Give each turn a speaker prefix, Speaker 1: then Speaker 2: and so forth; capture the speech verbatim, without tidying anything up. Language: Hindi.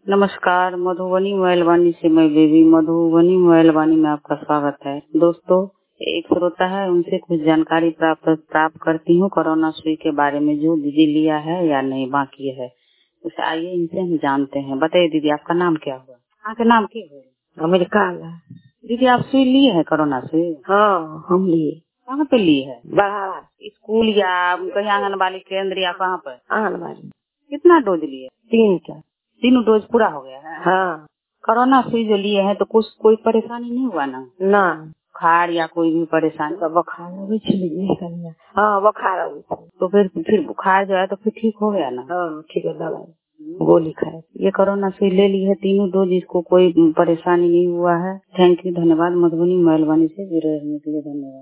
Speaker 1: नमस्कार, मधुबनी मोबाइल वाणी से मैं बेबी मधुबनी मोबाइल वाणी में आपका स्वागत है। दोस्तों, एक श्रोता है, उनसे कुछ जानकारी प्राप्त प्राप्त करती हूँ कोरोना सुई के बारे में, जो दीदी लिया है या नहीं बाकी है, उसे आइए इनसे हम जानते हैं। बताइए दीदी, आपका नाम क्या हुआ? आपका नाम क्या है?
Speaker 2: अमेरिका।
Speaker 1: दीदी, आप सुई लिए है कोरोना सुई?
Speaker 2: हाँ, हम लिए।
Speaker 1: कहाँ पे लिए है?
Speaker 2: बाहर
Speaker 1: स्कूल या कहीं आंगनबाड़ी केंद्र या कहाँ पर?
Speaker 2: आंगनबाड़ी।
Speaker 1: कितना डोज लिए?
Speaker 2: तीन का
Speaker 1: तीनों डोज पूरा हो गया है?
Speaker 2: हाँ।
Speaker 1: कोरोना सुई जो लिए हैं तो कुछ कोई परेशानी नहीं हुआ ना?
Speaker 2: ना,
Speaker 1: बुखार या कोई भी परेशानी?
Speaker 2: तो बुखार हो गई। हाँ, बुखार हो गई।
Speaker 1: तो फिर फिर बुखार जो है तो फिर ठीक हो गया ना?
Speaker 2: हाँ, ठीक है, दवाई गोली खाए।
Speaker 1: ये कोरोना सुई ले ली है तीनों डोज, इसको कोई परेशानी नहीं हुआ है। थैंक यू, धन्यवाद। मधुबनी मोबाइल वाणी से जुड़े रहने के लिए धन्यवाद।